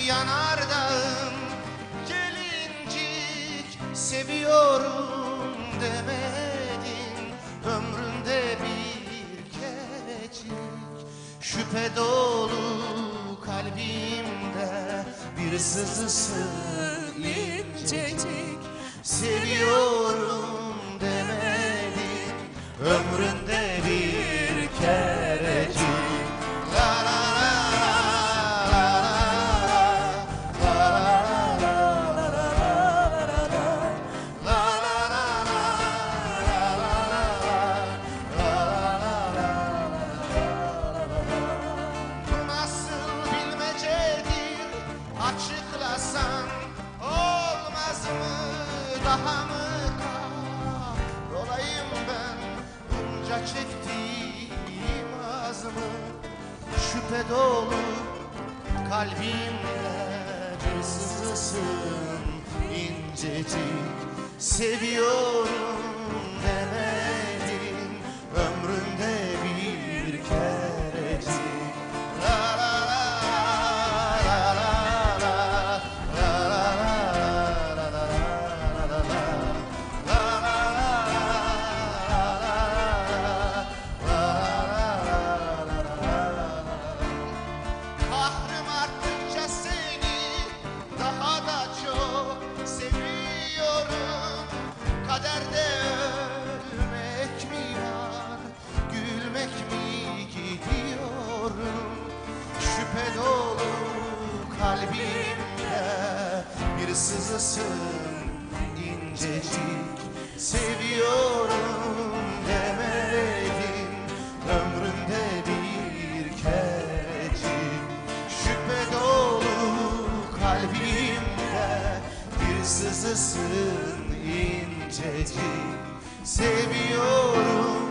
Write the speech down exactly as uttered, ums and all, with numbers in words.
yanardağım gelincik seviyorum demedin ömründe bir kerecik. Şüphe dolu kalbimde bir sızısın incecik. Seviyorum demedin ömründe bir kerecik. La la açıklasan olmaz mı, daha mı kahrolayım ben bunca çektiğim az mı? Şüphe dolu kalbimde bir sızısın incecik. Seviyorum demedin ömründe bir kerecik. Kaderde ölmek mi var, gülmek mi gidiyorum? Şüphe dolu kalbimde bir sızısın incecik. Seviyorum demedin ömrümde bir kerecik. Şüphe dolu kalbimde bir sızısın incecik. Seviyorum